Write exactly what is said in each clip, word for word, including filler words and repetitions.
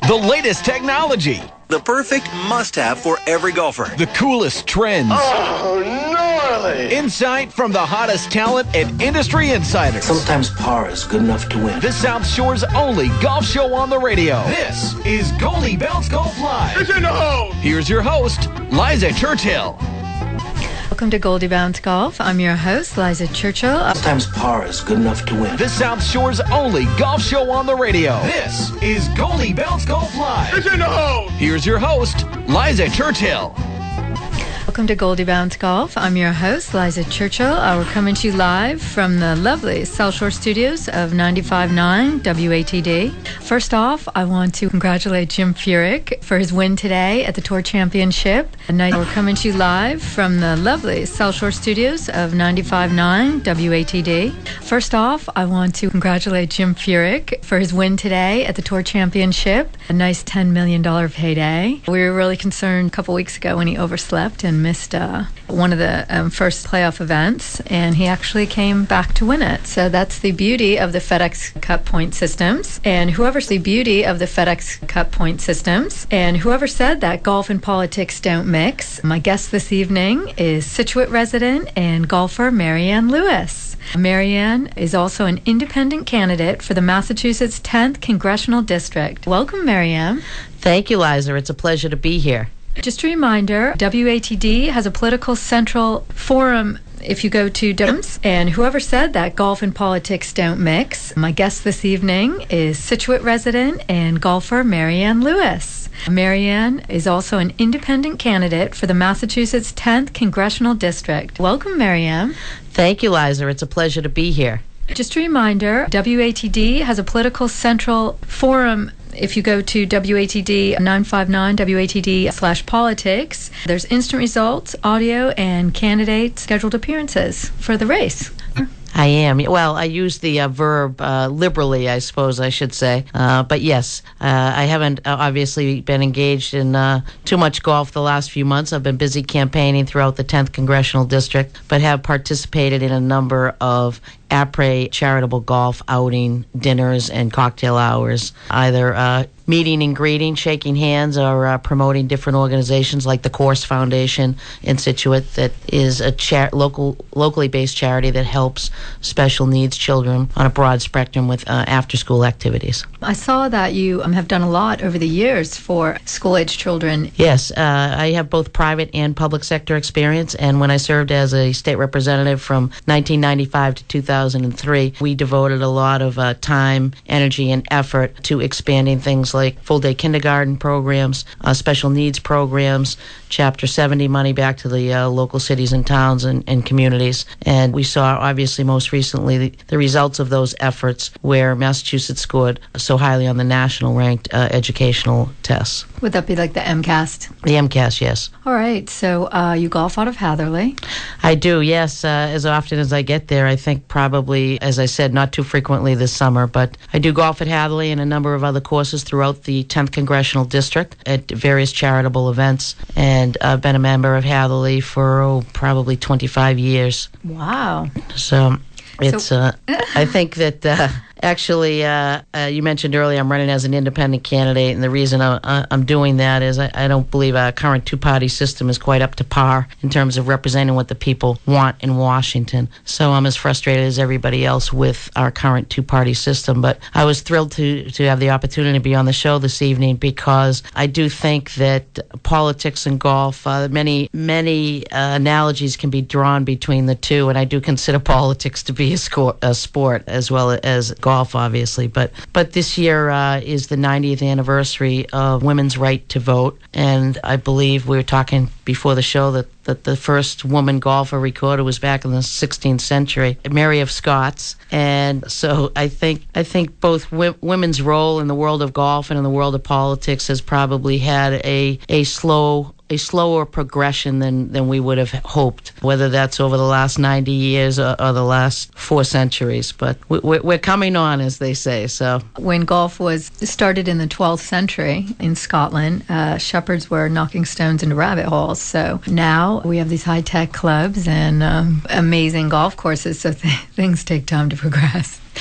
The latest technology. The perfect must-have for every golfer. The coolest trends. Oh, gnarly! Insight from the hottest talent and industry insiders. Sometimes par is good enough to win. The South Shore's only golf show on the radio. This is Goldie Bounce Golf Live. It's in the hole! Here's your host, Liza Churchill. Welcome to Goldie Bounce Golf. I'm your host, Liza Churchill. Sometimes par is good enough to win. The South Shore's only golf show on the radio. This is Goldie Bounce Golf Live. It's in the hole! Here's your host, Liza Churchill. Welcome to Goldie Bounce Golf. I'm your host, Liza Churchill. Uh, we're coming to you live from the lovely South Shore studios of ninety-five point nine W A T D. First off, I want to congratulate Jim Furyk for his win today at the Tour Championship. And now we're coming to you live from the lovely South Shore studios of ninety-five point nine W A T D. First off, I want to congratulate Jim Furyk for his win today at the Tour Championship. A nice ten million dollars payday. We were really concerned a couple weeks ago when he overslept and missed uh, one of the um, first playoff events, and he actually came back to win it. So that's the beauty of the FedEx Cup point systems. And whoever's the beauty of the FedEx Cup point systems, and whoever said that golf and politics don't mix, my guest this evening is Scituate resident and golfer Marianne Lewis. Marianne is also an independent candidate for the Massachusetts tenth Congressional District. Welcome, Marianne. Thank you, Liza. It's a pleasure to be here. Just a reminder, W A T D has a political central forum. If you go to D U M S, and whoever said that golf and politics don't mix, my guest this evening is Scituate resident and golfer Marianne Lewis. Marianne is also an independent candidate for the Massachusetts tenth Congressional District. Welcome, Marianne. Thank you, Liza. It's a pleasure to be here. Just a reminder, W A T D has a political central forum. If you go to W A T D nine five nine W A T D slash politics, there's instant results, audio, and candidate scheduled appearances for the race. I am. Well, I use the uh, verb uh, liberally, I suppose I should say. Uh, but yes, uh, I haven't uh, obviously been engaged in uh, too much golf the last few months. I've been busy campaigning throughout the tenth Congressional District, but have participated in a number of après charitable golf outing, dinners, and cocktail hours, either uh, meeting and greeting, shaking hands, or uh, promoting different organizations like the Course Foundation in Scituate, that is a char- local, locally based charity that helps special needs children on a broad spectrum with uh, after-school activities. I saw that you um, have done a lot over the years for school-age children. Yes, uh, I have both private and public sector experience, and when I served as a state representative from nineteen ninety-five to two thousand three, we devoted a lot of uh, time, energy, and effort to expanding things like full-day kindergarten programs, uh, special needs programs, Chapter seventy money back to the uh, local cities and towns and, and communities. And we saw, obviously, most recently, the, the results of those efforts where Massachusetts scored so highly on the national-ranked uh, educational tests. Would that be like the MCAS? The MCAS, yes. All right. So uh, you golf out of Hatherley? I do, yes. Uh, as often as I get there, I think probably, as I said, not too frequently this summer, but I do golf at Hatherley and a number of other courses throughout the tenth Congressional District at various charitable events. And I've been a member of Hatherley for oh, probably twenty-five years. Wow. So it's, So- uh, I think that uh, actually, uh, uh, you mentioned earlier I'm running as an independent candidate, and the reason I, I'm doing that is I, I don't believe our current two-party system is quite up to par in terms of representing what the people want in Washington. So I'm as frustrated as everybody else with our current two-party system. But I was thrilled to, to have the opportunity to be on the show this evening, because I do think that politics and golf, uh, many, many uh, analogies can be drawn between the two, and I do consider politics to be a, score, a sport as well as golf, obviously. But but this year uh, is the ninetieth anniversary of women's right to vote, and I believe we were talking before the show that, that the first woman golfer recorded was back in the sixteenth century, Mary of Scots. And so I think I think both w- women's role in the world of golf and in the world of politics has probably had a a slow a slower progression than, than we would have hoped, whether that's over the last ninety years or, or the last four centuries. But we, we're, we're coming on, as they say. So when golf was started in the twelfth century in Scotland, uh, shepherds were knocking stones into rabbit holes. So now we have these high-tech clubs and um, amazing golf courses, so th- things take time to progress.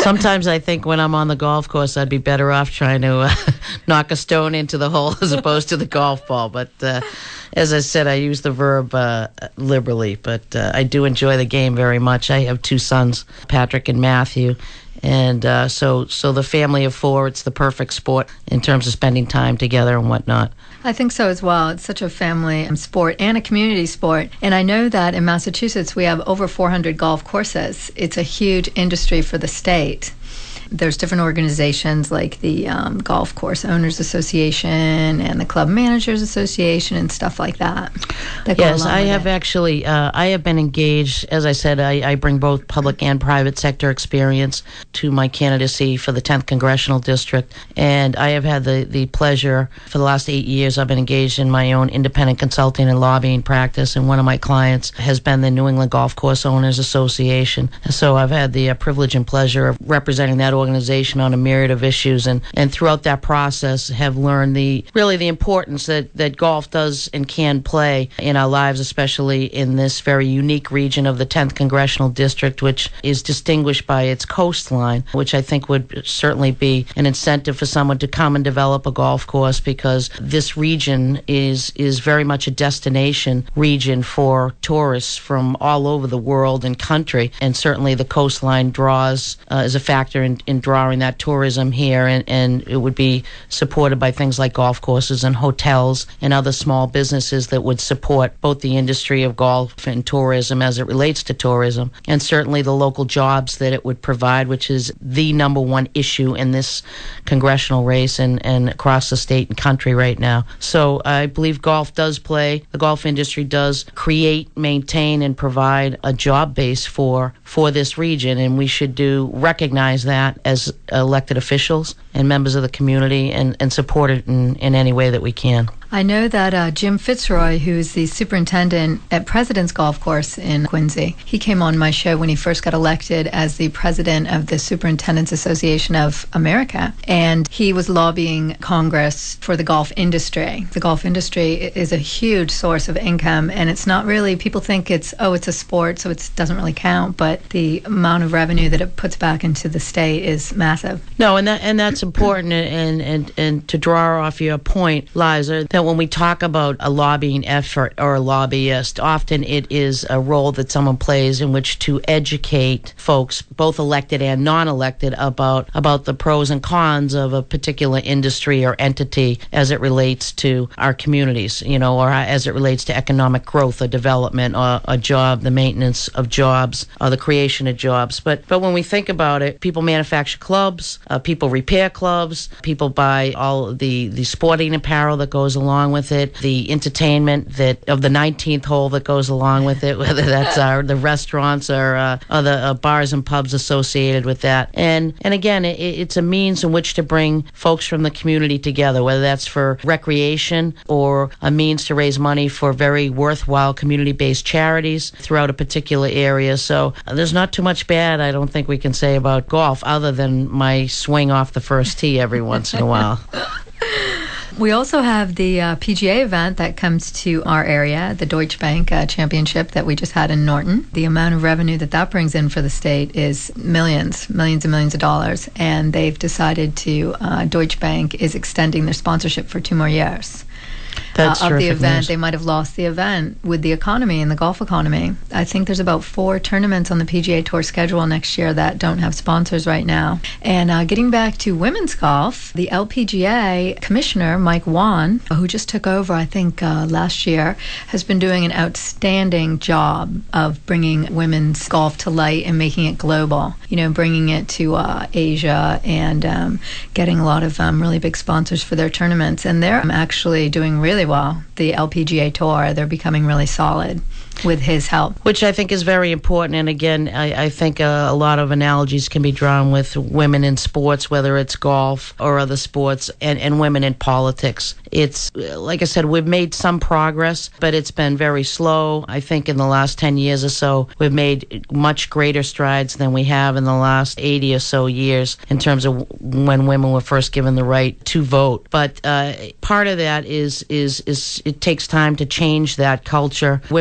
Sometimes I think when I'm on the golf course, I'd be better off trying to uh, knock a stone into the hole as opposed to the golf ball. But uh, as I said, I use the verb uh, liberally, but uh, I do enjoy the game very much. I have two sons, Patrick and Matthew. And uh, so so the family of four, it's the perfect sport in terms of spending time together and whatnot. I think so as well. It's such a family sport and a community sport. And I know that in Massachusetts, we have over four hundred golf courses. It's a huge industry for the state. There's different organizations like the um, Golf Course Owners Association and the Club Managers Association and stuff like that. that yes, I have it. actually, uh, I have been engaged. As I said, I, I bring both public and private sector experience to my candidacy for the tenth Congressional District. And I have had the, the pleasure for the last eight years, I've been engaged in my own independent consulting and lobbying practice. And one of my clients has been the New England Golf Course Owners Association. So I've had the uh, privilege and pleasure of representing that organization on a myriad of issues, and, and throughout that process have learned the really the importance that, that golf does and can play in our lives, especially in this very unique region of the tenth Congressional District, which is distinguished by its coastline, which I think would certainly be an incentive for someone to come and develop a golf course, because this region is is very much a destination region for tourists from all over the world and country, and certainly the coastline draws uh, is a factor in in drawing that tourism here, and, and it would be supported by things like golf courses and hotels and other small businesses that would support both the industry of golf and tourism as it relates to tourism, and certainly the local jobs that it would provide, which is the number one issue in this congressional race and, and across the state and country right now. So I believe golf does play, the golf industry does create, maintain, and provide a job base for, for this region, and we should do recognize that as elected officials and members of the community, and, and support it in, in any way that we can. I know that uh, Jim Fitzroy, who's the superintendent at President's Golf Course in Quincy, he came on my show when he first got elected as the president of the Superintendents Association of America, and he was lobbying Congress for the golf industry. The golf industry is a huge source of income, and it's not really, people think it's, oh, it's a sport, so it doesn't really count, but the amount of revenue that it puts back into the state is massive. No, and that and that's important, and, and, and to draw off your point, Liza, that when we talk about a lobbying effort or a lobbyist, often it is a role that someone plays in which to educate folks, both elected and non-elected, about about the pros and cons of a particular industry or entity as it relates to our communities, you know, or as it relates to economic growth or development or a job, the maintenance of jobs or the creation of jobs. But but when we think about it, people manufacture clubs, uh, people repair clubs, people buy all the, the sporting apparel that goes along with it, the entertainment that of the nineteenth hole that goes along with it, whether that's uh, the restaurants or uh, other uh, bars and pubs associated with that. And and again, it, it's a means in which to bring folks from the community together, whether that's for recreation or a means to raise money for very worthwhile community-based charities throughout a particular area. So uh, there's not too much bad, I don't think we can say about golf, other than my swing off the first tee every once in a while. We also have the uh, P G A event that comes to our area, the Deutsche Bank uh, Championship that we just had in Norton. The amount of revenue that that brings in for the state is millions, millions and millions of dollars. And they've decided to, uh, Deutsche Bank is extending their sponsorship for two more years. That's uh, of the event. News. They might have lost the event with the economy and the golf economy. I think there's about four tournaments on the P G A Tour schedule next year that don't have sponsors right now. And uh, getting back to women's golf, the L P G A commissioner, Mike Wan, who just took over, I think, uh, last year, has been doing an outstanding job of bringing women's golf to light and making it global. You know, bringing it to uh, Asia and um, getting a lot of um, really big sponsors for their tournaments. And they're actually doing really well. The L P G A Tour, they're becoming really solid with his help. Which I think is very important. And again, I, I think uh, a lot of analogies can be drawn with women in sports, whether it's golf or other sports, and, and women in politics. It's, like I said, we've made some progress, but it's been very slow. I think in the last ten years or so, we've made much greater strides than we have in the last eighty or so years in terms of when women were first given the right to vote. But uh, part of that is, is, is it takes time to change that culture. Women are starting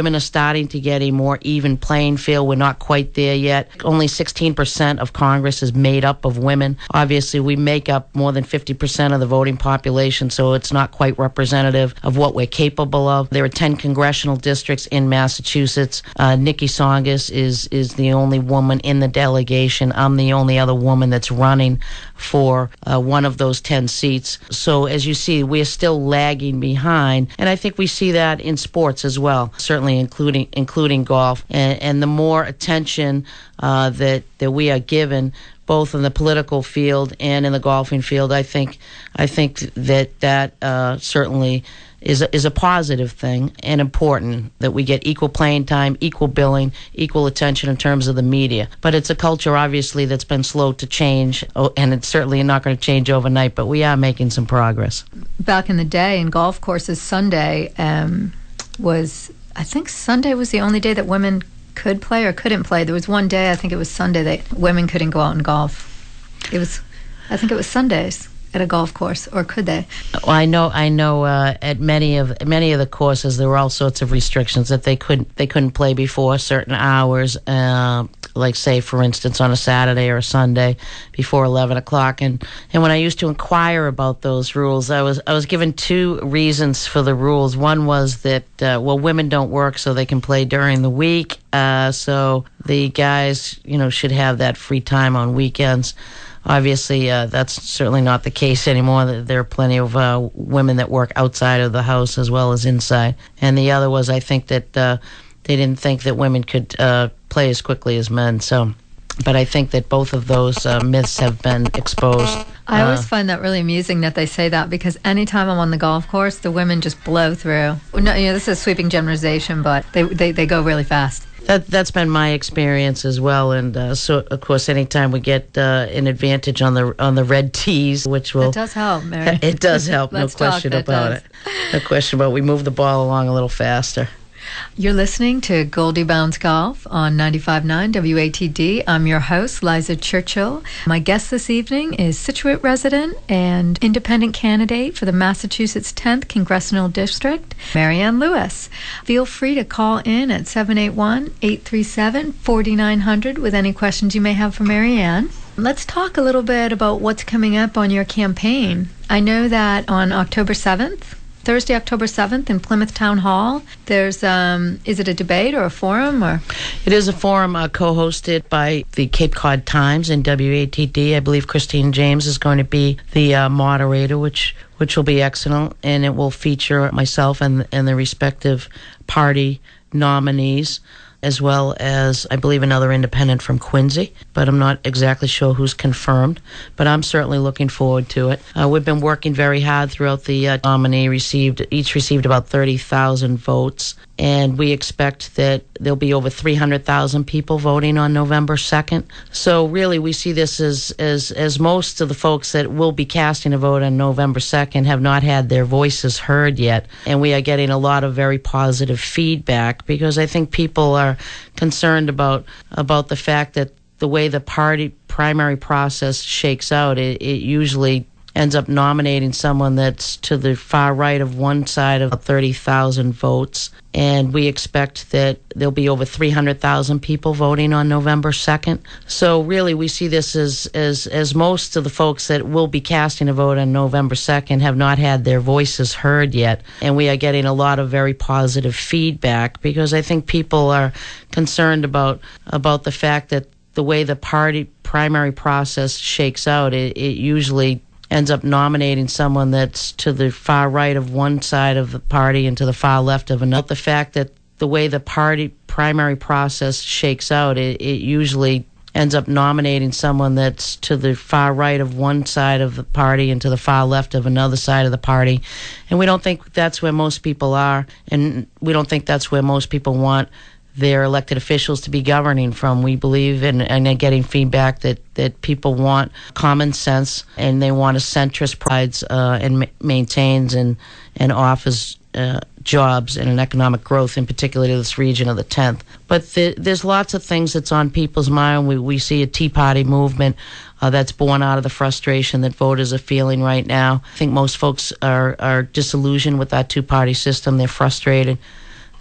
starting to get a more even playing field. We're not quite there yet. Only sixteen percent of Congress is made up of women. Obviously, we make up more than fifty percent of the voting population, so it's not quite representative of what we're capable of. There are ten congressional districts in Massachusetts. Uh, Nikki Tsongas is, is the only woman in the delegation. I'm the only other woman that's running for uh, one of those ten seats. So as you see, we're still lagging behind, and I think we see that in sports as well, certainly including including golf. And, and the more attention uh, that that we are given, both in the political field and in the golfing field, I think I think that that uh, certainly is a, is a positive thing and important, that we get equal playing time, equal billing, equal attention in terms of the media. But it's a culture, obviously, that's been slow to change, and it's certainly not going to change overnight, but we are making some progress. Back in the day, in golf courses, Sunday um, was, I think Sunday was the only day that women could play or couldn't play. There was one day, I think it was Sunday, that women couldn't go out and golf. It was, I think it was Sundays at a golf course, or could they? Well, I know, I know. Uh, at many of many of the courses, there were all sorts of restrictions that they couldn't they couldn't play before certain hours. Uh, like, say, for instance, on a Saturday or a Sunday before eleven o'clock. And and when I used to inquire about those rules, I was I was given two reasons for the rules. One was that uh, well, women don't work, so they can play during the week. Uh, so the guys, you know, should have that free time on weekends. Obviously, uh, that's certainly not the case anymore. There are plenty of uh, women that work outside of the house as well as inside. And the other was, I think that uh, they didn't think that women could uh, play as quickly as men. So, but I think that both of those uh, myths have been exposed. I always uh, find that really amusing that they say that, because anytime I'm on the golf course, the women just blow through. No, you know, this is a sweeping generalization, but they they, they go really fast. That, that's been my experience as well, and uh, so of course, anytime we get uh, an advantage on the on the red tees, which will It does help, Mary. It does help, no Let's talk, question that about does. it. No question about it. We move the ball along a little faster. You're listening to Goldie Bounce Golf on ninety-five point nine W A T D. I'm your host, Liza Churchill. My guest this evening is Scituate resident and independent candidate for the Massachusetts tenth Congressional District, Marianne Lewis. Feel free to call in at seven eight one, eight three seven, four nine zero zero with any questions you may have for Marianne. Let's talk a little bit about what's coming up on your campaign. I know that on October seventh, Thursday, October seventh in Plymouth Town Hall, there's, um, is it a debate or a forum? Or It is a forum uh, co-hosted by the Cape Cod Times and W A T D. I believe Christine James is going to be the uh, moderator, which which will be excellent, and it will feature myself and, and the respective party nominees, as well as, I believe, another independent from Quincy, but I'm not exactly sure who's confirmed, but I'm certainly looking forward to it. Uh, we've been working very hard throughout the uh, nominee received, each received about thirty thousand votes, and we expect that there'll be over three hundred thousand people voting on November second. So really, we see this as, as, as most of the folks that will be casting a vote on November second have not had their voices heard yet, and we are getting a lot of very positive feedback, because I think people are concerned about about the fact that the way the party primary process shakes out, it, it usually ends up nominating someone that's to the far right of one side of thirty thousand votes. And we expect that there'll be over three hundred thousand people voting on November second. So really, we see this as, as, as most of the folks that will be casting a vote on November second have not had their voices heard yet. And we are getting a lot of very positive feedback, because I think people are concerned about, about the fact that the way the party primary process shakes out, it, it usually ends up nominating someone that's to the far right of one side of the party and to the far left of another. The fact that the way the party primary process shakes out, it, it usually ends up nominating someone that's to the far right of one side of the party and to the far left of another side of the party. And we don't think that's where most people are, and we don't think that's where most people want their elected officials to be governing from. We believe in, and getting feedback that, that people want common sense, and they want a centrist provides uh, and ma- maintains and, and offers uh, jobs and an economic growth, in particular to this region of the tenth. But the, there's lots of things that's on people's mind. We, we see a Tea Party movement uh, that's born out of the frustration that voters are feeling right now. I think most folks are, are disillusioned with that two-party system. They're frustrated.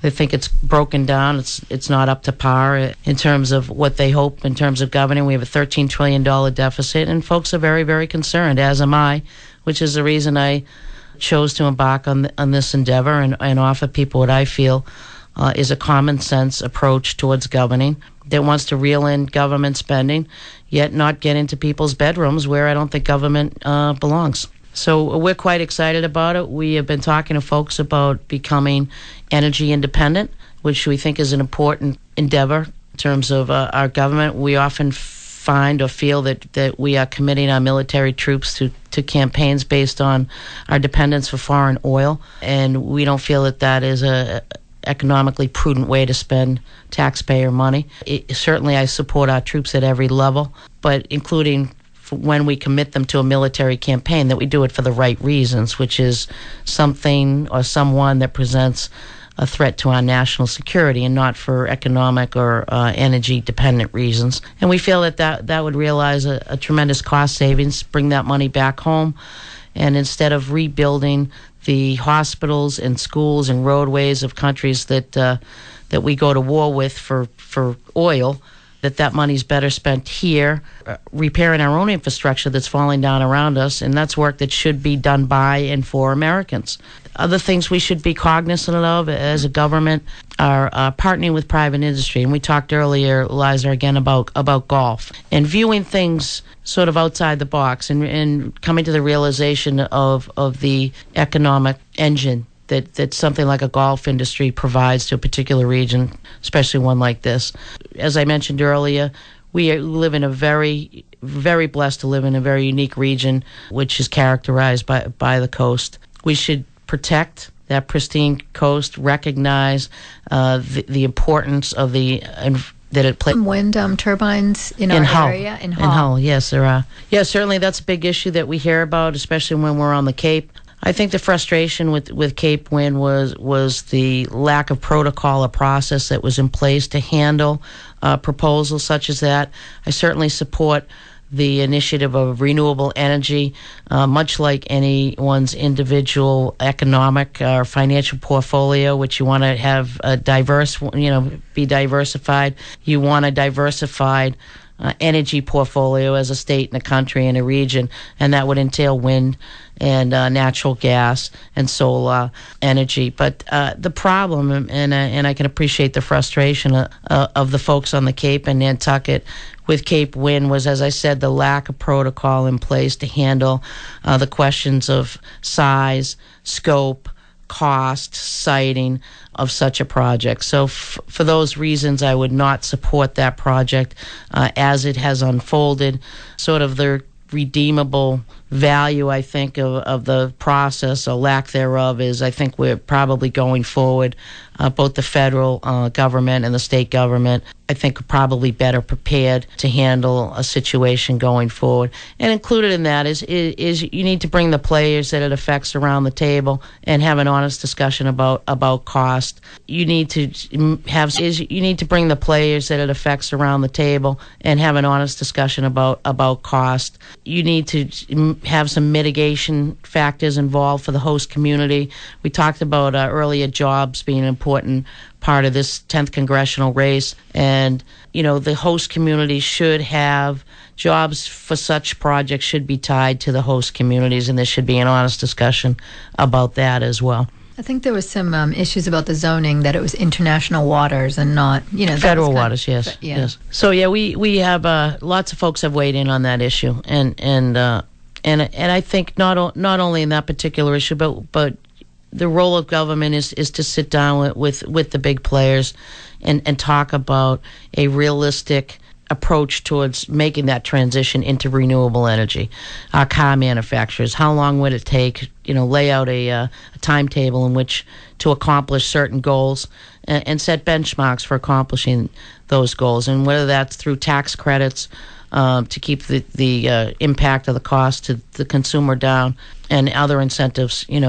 They think it's broken down. It's it's not up to par in terms of what they hope in terms of governing. We have a thirteen trillion dollars deficit, and folks are very, very concerned, as am I, which is the reason I chose to embark on on this endeavor and, and offer people what I feel uh, is a common sense approach towards governing that wants to reel in government spending, yet not get into people's bedrooms where I don't think government uh, belongs. So we're quite excited about it. We have been talking to folks about becoming energy independent, which we think is an important endeavor in terms of uh, our government. We often find or feel that, that we are committing our military troops to, to campaigns based on our dependence for foreign oil, and we don't feel that that is a economically prudent way to spend taxpayer money. It, certainly I support our troops at every level, but including when we commit them to a military campaign, that we do it for the right reasons, which is something or someone that presents a threat to our national security and not for economic or uh, energy dependent reasons. And we feel that that, that would realize a, a tremendous cost savings, bring that money back home, and instead of rebuilding the hospitals and schools and roadways of countries that uh, that we go to war with for, for oil, that that money's better spent here, uh, repairing our own infrastructure that's falling down around us, and that's work that should be done by and for Americans. Other things we should be cognizant of as a government are uh, partnering with private industry. And we talked earlier, Liza, again about, about golf and viewing things sort of outside the box and, and coming to the realization of, of the economic engine that, that something like a golf industry provides to a particular region, especially one like this. As I mentioned earlier, we live in a very, very blessed to live in a very unique region, which is characterized by, by the coast. We should protect that pristine coast, recognize uh, the, the importance of the uh, that it plays. Wind um, turbines in, in our Hull. area in Hull. In Hull, yes, there are. Yeah, certainly that's a big issue that we hear about, especially when we're on the Cape. I think the frustration with, with Cape Wind was was the lack of protocol or process that was in place to handle uh, proposals such as that. I certainly support the initiative of renewable energy, uh, much like anyone's individual economic or financial portfolio, which you want to have a diverse, you know, be diversified. You want a diversified uh, energy portfolio as a state and a country and a region, and that would entail wind and uh, natural gas and solar energy. But uh, the problem, and uh, and I can appreciate the frustration uh, uh, of the folks on the Cape and Nantucket with Cape Wind, was, as I said, the lack of protocol in place to handle uh, the questions of size, scope, cost, siting of such a project. So f- for those reasons, I would not support that project uh, as it has unfolded. Sort of the redeemable value, I think, of, of the process or lack thereof is I think we're probably going forward, uh, both the federal uh, government and the state government, I think are probably better prepared to handle a situation going forward. And included in that is, is, is you need to bring the players that it affects around the table and have an honest discussion about, about cost. You need to have is you need to bring the players that it affects around the table and have an honest discussion about, about cost. You need to have some mitigation factors involved for the host community. We talked about uh, earlier jobs being an important part of this tenth congressional race, and you know the host community should have jobs for such projects should be tied to the host communities, and there should be an honest discussion about that as well. I think there was some um, issues about the zoning, that it was international waters and not, you know, federal waters. Yes, of, yeah. yes. So yeah, we we have uh, lots of folks have weighed in on that issue, and and uh, and and I think not o- not only in that particular issue, but but. The role of government is, is to sit down with, with, with the big players and, and talk about a realistic approach towards making that transition into renewable energy. Our car manufacturers, how long would it take, you know, lay out a, uh, a timetable in which to accomplish certain goals and, and set benchmarks for accomplishing those goals, and whether that's through tax credits um, to keep the, the uh, impact of the cost to the consumer down and other incentives, you know,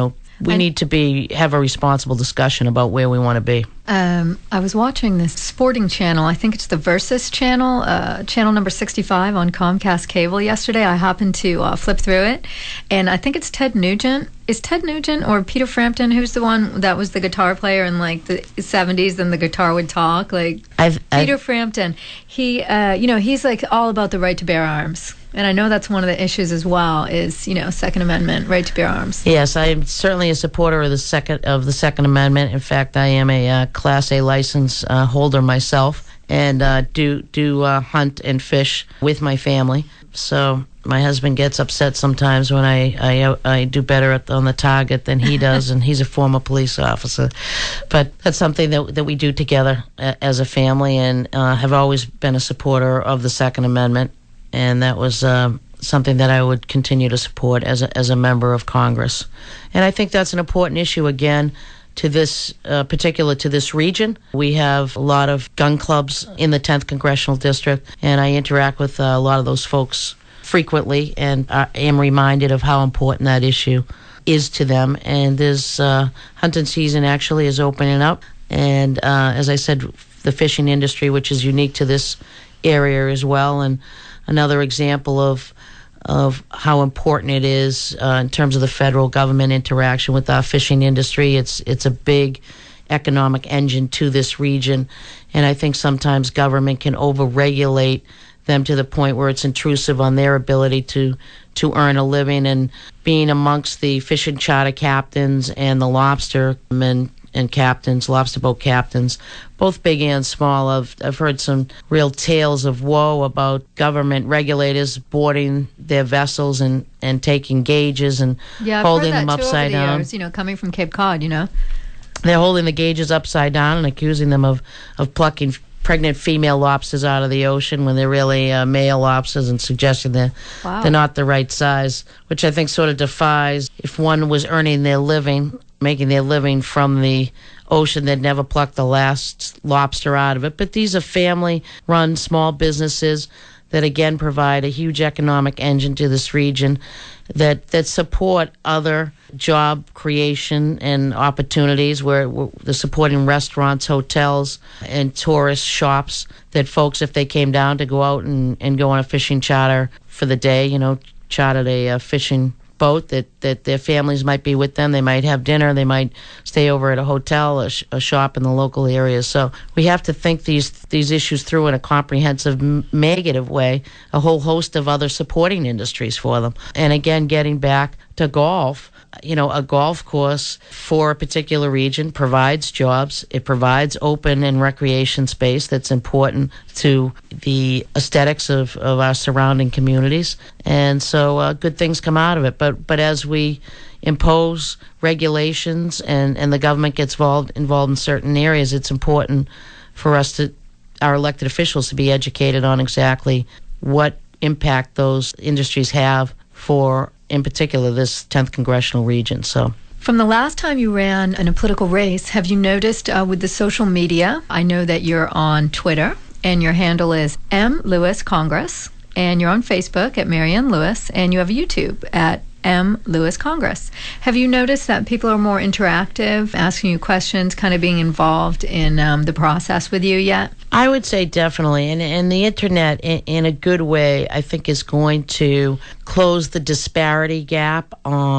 we I, need to be have a responsible discussion about where we want to be. Um, I was watching this sporting channel. I think it's the Versus channel, uh, channel number sixty-five on Comcast Cable yesterday. I happened to uh, flip through it, and I think it's Ted Nugent. Is Ted Nugent or Peter Frampton, who's the one that was the guitar player in like the seventies, and the guitar would talk? Like I've, Peter I've, Frampton. He, uh, you know, he's like all about the right to bear arms. And I know that's one of the issues as well is, you know, Second Amendment, right to bear arms. Yes, I am certainly a supporter of the second of the Second Amendment. In fact, I am a uh, Class A license uh, holder myself, and uh, do do uh, hunt and fish with my family. So my husband gets upset sometimes when I I, I do better at, on the target than he does, and he's a former police officer. But that's something that that we do together uh, as a family, and uh, have always been a supporter of the Second Amendment. And that was um, something that I would continue to support as a, as a member of Congress. And I think that's an important issue, again, to this, uh, particular to this region. We have a lot of gun clubs in the tenth Congressional District, and I interact with uh, a lot of those folks frequently, and I am reminded of how important that issue is to them. And this uh, hunting season actually is opening up. And uh, as I said, the fishing industry, which is unique to this area as well, and another example of of how important it is uh, in terms of the federal government interaction with our fishing industry. It's it's a big economic engine to this region, and I think sometimes government can overregulate them to the point where it's intrusive on their ability to to earn a living. And being amongst the fishing charter captains and the lobster and and captains, lobster boat captains, both big and small. I've, I've heard some real tales of woe about government regulators boarding their vessels and, and taking gauges and yeah, I've holding heard them that too upside over the down. Years, you know, coming from Cape Cod, you know. They're holding the gauges upside down and accusing them of, of plucking pregnant female lobsters out of the ocean when they're really uh, male lobsters, and suggesting they're, wow. they're not the right size, which I think sort of defies, if one was earning their living, making their living from the ocean, they'd never pluck the last lobster out of it. But these are family-run small businesses that, again, provide a huge economic engine to this region, that, that support other job creation and opportunities, where, where they're supporting restaurants, hotels, and tourist shops, that folks, if they came down to go out and, and go on a fishing charter for the day, you know, chartered a uh, fishing boat, that, that their families might be with them. They might have dinner. They might stay over at a hotel, a, sh- a shop in the local area. So we have to think these these issues through in a comprehensive, m- negative way, a whole host of other supporting industries for them. And again, getting back to golf, you know, a golf course for a particular region provides jobs. It provides open and recreation space that's important to the aesthetics of, of our surrounding communities. And so uh, good things come out of it. But but as we impose regulations and, and the government gets involved, involved in certain areas, it's important for us to, our elected officials, to be educated on exactly what impact those industries have for, in particular, this tenth Congressional region. So, from the last time you ran in a political race, have you noticed uh, with the social media? I know that you're on Twitter, and your handle is M Lewis Congress, and you're on Facebook at Marianne Lewis, and you have YouTube at M Lewis Congress. Have you noticed that people are more interactive, asking you questions, kind of being involved in um, the process with you yet? I would say definitely. And, and the internet, in, in a good way, I think is going to close the disparity gap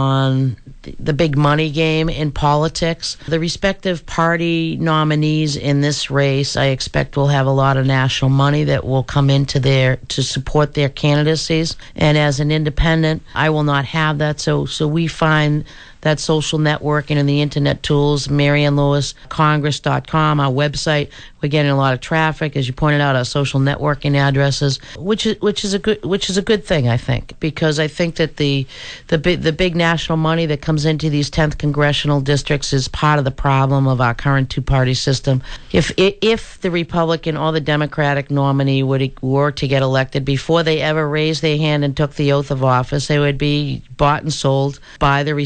on the, the big money game in politics. The respective party nominees in this race, I expect, will have a lot of national money that will come into their, to support their candidacies. And as an independent, I will not have that. So, so we find that social networking and the internet tools, Marianne Lewis Congress dot com, our website, we're getting a lot of traffic, as you pointed out, our social networking addresses, which is which is a good which is a good thing, I think, because I think that the the big the big national money that comes into these tenth congressional districts is part of the problem of our current two-party system. If if the Republican or the Democratic nominee would were to get elected, before they ever raised their hand and took the oath of office, they would be bought and sold by the respective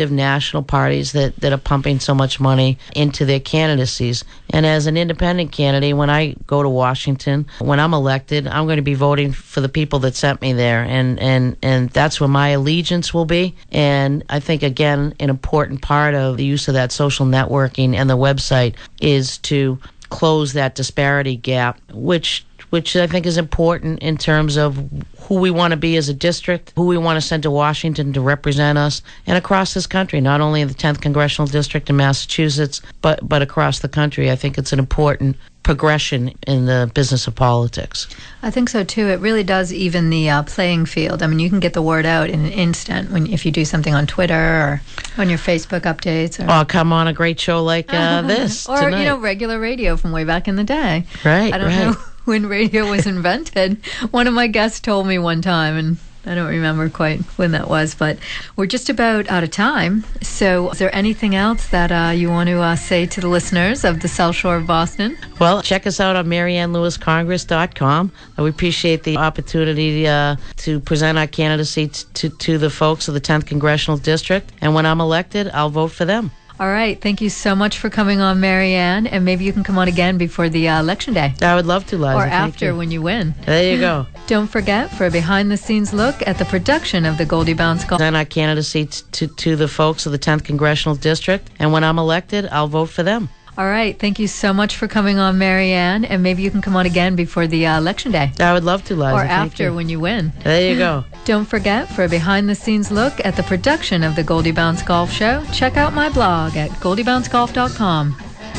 conservative national parties that, that are pumping so much money into their candidacies. And as an independent candidate, when I go to Washington, when I'm elected, I'm going to be voting for the people that sent me there. And, and, and that's where my allegiance will be. And I think, again, an important part of the use of that social networking and the website is to close that disparity gap, which which I think is important in terms of who we want to be as a district, who we want to send to Washington to represent us, and across this country, not only in the tenth Congressional District in Massachusetts, but, but across the country. I think it's an important progression in the business of politics. I think so too. It really does even the uh, playing field. I mean, you can get the word out in an instant when if you do something on Twitter or on your Facebook updates. Or, oh, come on a great show like uh, this or tonight. You know, regular radio from way back in the day. Right, I don't right. know when radio was invented. One of my guests told me one time, and I don't remember quite when that was, but we're just about out of time. So is there anything else that uh, you want to uh, say to the listeners of the South Shore of Boston? Well, check us out on marianne lewis congress dot com. We appreciate the opportunity uh, to present our candidacy t- to, to the folks of the tenth Congressional District. And when I'm elected, I'll vote for them. All right. Thank you so much for coming on, Marianne. And maybe you can come on again before the uh, election day. I would love to, Liza. Or Thank after you. when you win. There you go. Don't forget for a behind-the-scenes look at the production of the Goldie Bounce Golf. Present our candidacy t- to, to the folks of the tenth Congressional District. And when I'm elected, I'll vote for them. All right. Thank you so much for coming on, Marianne. And maybe you can come on again before the uh, election day. I would love to, Liza. Or Thank after you. when you win. There you go. Don't forget for a behind-the-scenes look at the production of the Goldie Bounce Golf Show, check out my blog at goldie bounce golf dot com.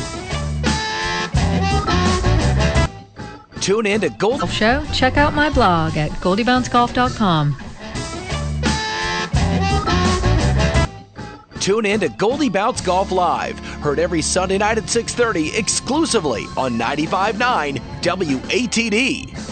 Tune in to Gold Golf Show, check out my blog at goldie bounce golf dot com. Tune in to Goldie Bounce Golf Live, heard every Sunday night at six thirty exclusively on ninety-five point nine W A T D.